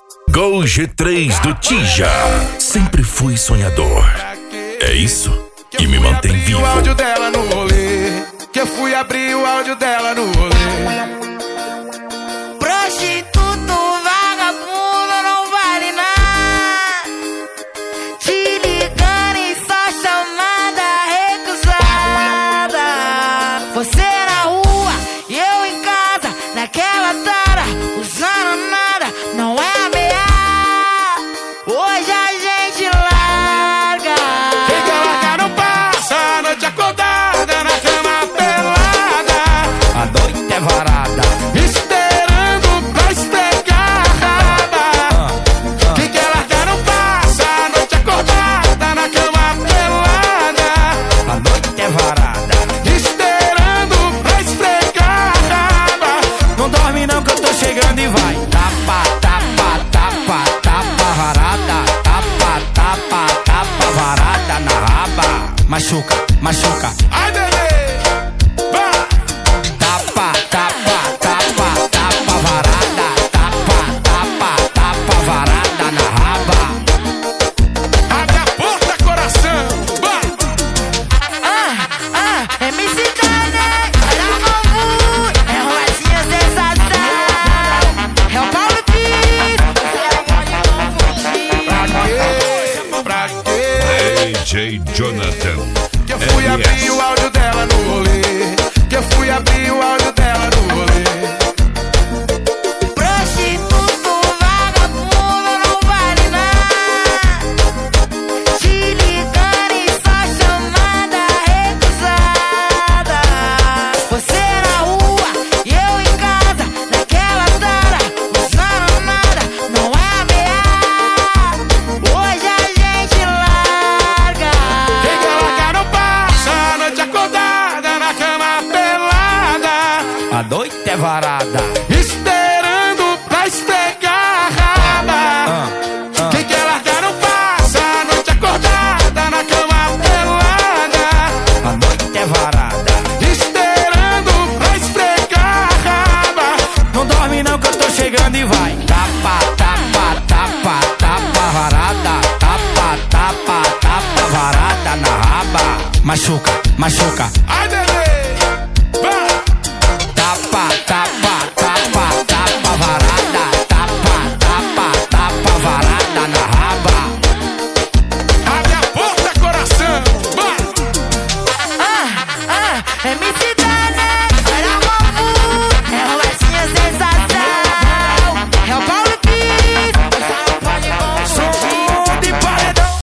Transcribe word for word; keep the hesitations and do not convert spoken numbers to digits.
Gol G três do Tija. Sempre fui sonhador. É isso que me mantém vivo. O áudio dela no rolê. Que eu fui abrir o áudio dela no rolê. Prostituto, vagabundo, não vale nada. Te ligando e só chamada recusada. Você na rua e eu em casa, naquela tara, usando nada, não é ameaça. Hoje a gente larga. Quem quer largar não passa a noite acordada na cama pelada. A noite é varada, esperando pra esfregar a raba. Quem quer largar não passa a noite acordada na cama pelada. a noite é varada. Esperando pra esfregar a raba. Não dorme não que eu tô chegando e vai. Tapa, tapa, tapa, tapa varada. Tapa, tapa, tapa varada na raba. Machuca, machuca. Ai, bebê, vai. Tapa, tapa, tapa, tapa varada. Tapa, tapa, tapa varada na raba. Abre a porta, coração, vai. Ah, ah, M C Dane, olha o novo, é uma latinha sensação. É o Paulo Pires, você pode não fugir. Pra quê? Pra quê? D J Jonathan. Que eu fui M S. abrir o áudio dela no rolê. Que eu fui abrir o áudio dela no rolê. Prostituto, vagabundo, não vale nada. Te ligando e só chamada recusada. Você na rua e eu em casa, naquela tara, usando nada, não é ameaça. Hoje a gente larga. Quem quer largar não passa a noite acordada na cama pelada. A noite é varada. Esperando pra esfregar a raba. Ah, ah. Quem quer largar não passa a noite acordada na cama pelada. A noite é varada. Esperando pra esfregar a raba. Não dorme não que eu tô chegando e vai. Tapa, tapa, tapa, tapa varada. Tapa, tapa, tapa varada na raba. Machuca, machuca. Ai,